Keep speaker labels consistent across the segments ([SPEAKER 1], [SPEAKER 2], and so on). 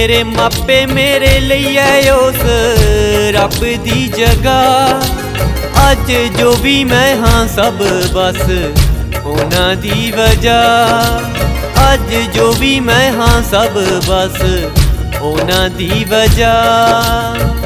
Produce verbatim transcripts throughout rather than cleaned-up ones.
[SPEAKER 1] मेरे मापे मेरे लिए उस रब दी जगह। अज जो भी मैं हाँ सब बस उन्हां दी वजह। अज जो भी मैं हाँ सब बस उन्हां दी वजह।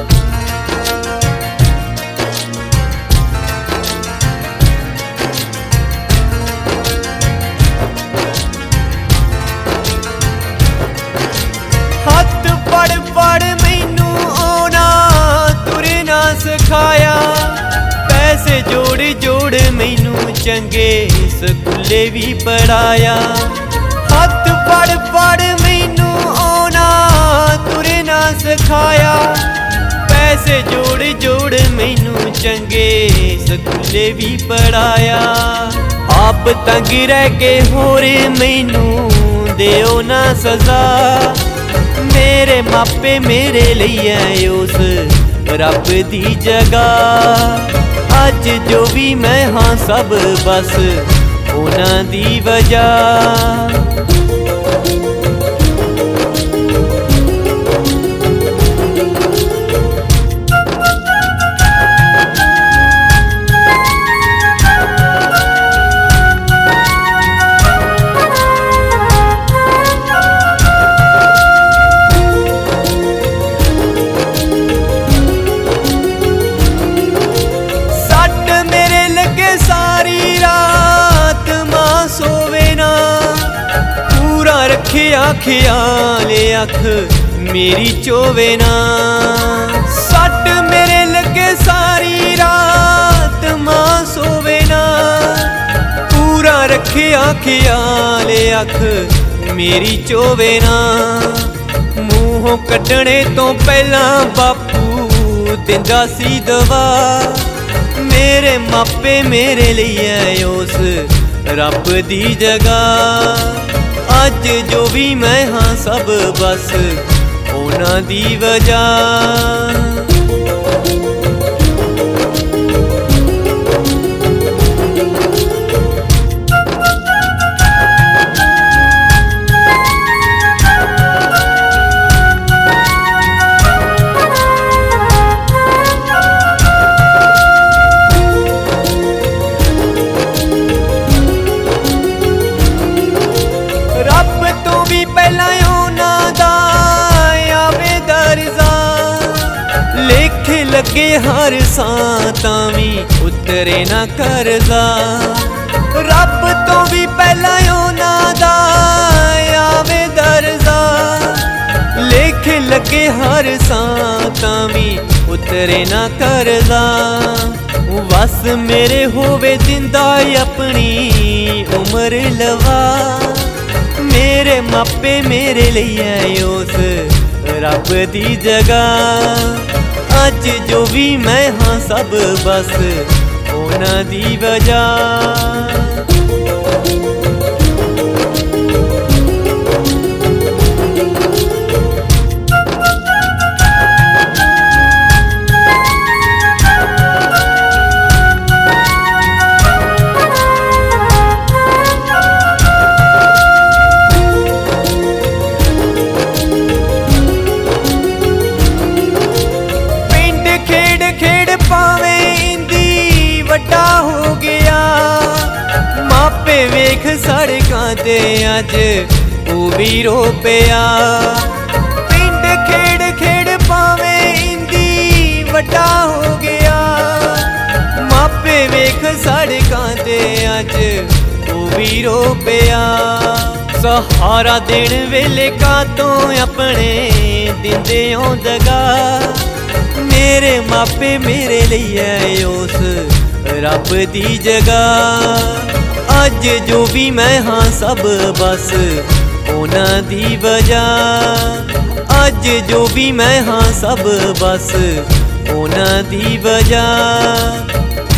[SPEAKER 1] हथ पड़ पड़ मैनू आना तुरना सिखाया। पैसे जोड़ जोड़ मैनू चंगे स्कूले भी पढ़ाया। हथ पड़ पड़ मैनू आना तुरना सिखाया। पैसे जोड़ जोड़ मैनू चंगे स्कूले भी पढ़ाया। आप तंग रह के होर मैनू देओ ना सजा। मेरे मापे मेरे लिए उस रब दी जगह। अज जो भी मैं हाँ सब बस उन्हां दी वजह। सारी रात मां सोवे ना पूरा रखिया ख्याल अख मेरी चोवे ना। सट मेरे लगे सारी रात मां सोवे ना पूरा रखिया ख्याल अख मेरी चोवे ना। मूहों कड्डणे तो पहला बापू दिंदा सी दवा। मेरे मापे मेरे लिए उस रब दी जगह। अज जो भी मैं हाँ सब बस उन्हां दी वजह। रब तो भी पहला उन्हां दा आवे दर्जा। लेखे लगे हर सां तावी उतरे ना करजा। रब तो भी पहला उन्हां दा आवे दर्जा। लेखे लगे हर सां तावी उतरे ना करजा। बस मेरे होवे जिंदा अपनी उम्र लवा। मेरे मापे मेरे लिए उस रब दी जगह। अज जो भी मैं हाँ सब बस उन्हां दी वजह। वड्डा हो गया मापे वेख सड़कां ते अज ओ भी रो पिया। पिंड खेड़ खेड़ पावे इंदी वड्डा हो गया मापे वेख सड़कां ते अज ओ भी रो पिया। सहारा देण वेले कातों अपने दिंदे दगा। मेरे मापे मेरे लिए उस रब दी जगह। अज जो भी मैं हाँ सब बस उन्हां दी वजह। अज जो भी मैं हाँ सब बस उन्हां दी वजह।